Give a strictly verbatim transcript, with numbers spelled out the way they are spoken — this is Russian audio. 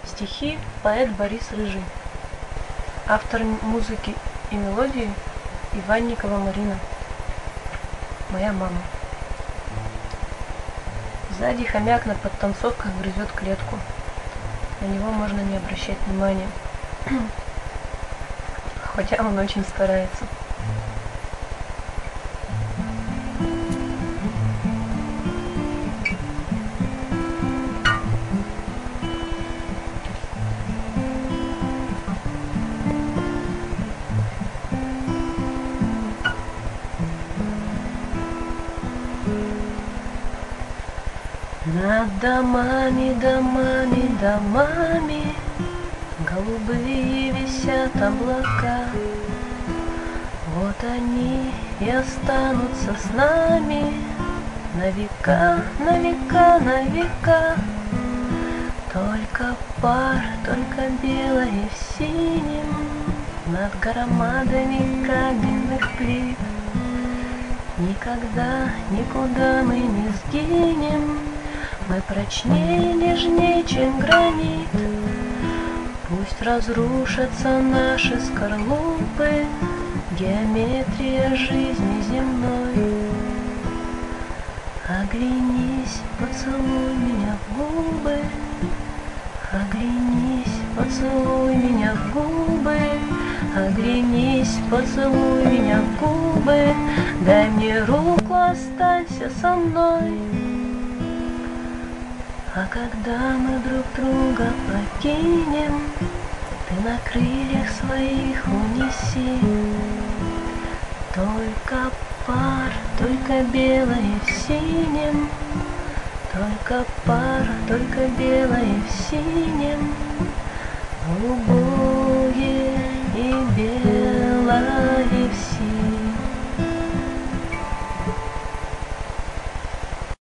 Стихи поэт Борис Рыжий. Автор музыки и мелодии Иванникова Марина. Моя мама. Сзади хомяк на подтанцовках грызет клетку. На него можно не обращать внимания, хотя он очень старается. Над домами, домами, домами голубые висят облака. Вот они и останутся с нами на века, на века, на века. Только пар, только белое в синем над громадами каменных плит. Никогда, никуда мы не сгинем, мы прочнее, нежнее, чем гранит. Пусть разрушатся наши скорлупы, геометрия жизни земной. Оглянись, поцелуй меня в губы, оглянись, поцелуй меня в губы, оглянись, поцелуй меня в губы, дай мне руку, останься со мной. А когда мы друг друга покинем, ты на крыльях своих унеси. Только пар, только белое в синем, только пар, только белое в синем, голубое и белое в синем.